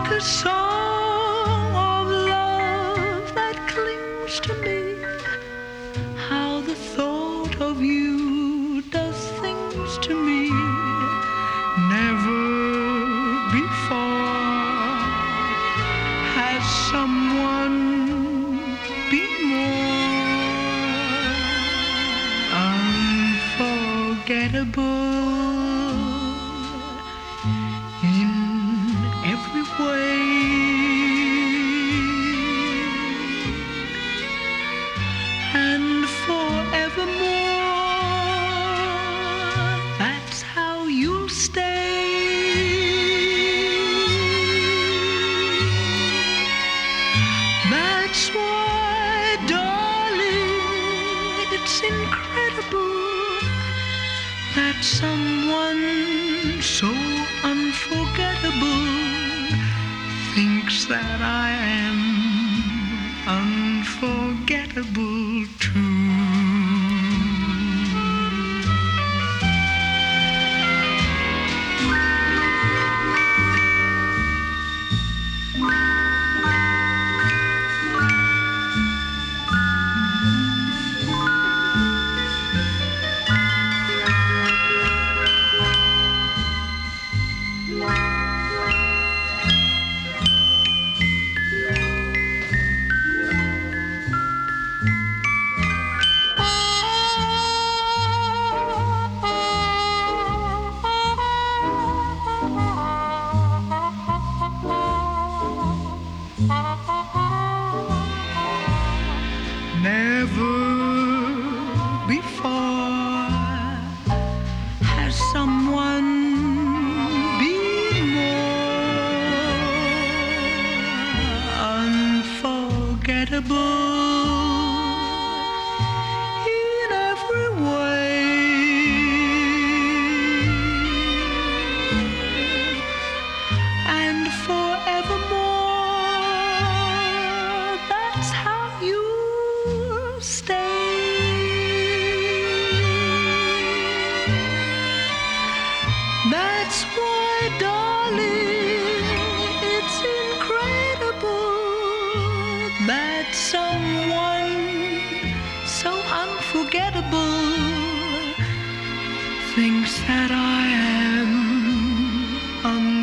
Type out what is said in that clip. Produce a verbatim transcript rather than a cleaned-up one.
a song of love that clings to me. How the thought of you does things to me. Never before has someone been more unforgettable in every way. And forevermore, that's how you'll stay. That's why, darling, it's incredible that someone so unforgettable thinks that I am unforgettable too. Never before has someone been more unforgettable in every way. And forevermore, that's how you stay. That's why, darling, it's incredible that someone so unforgettable thinks that I am unforgettable.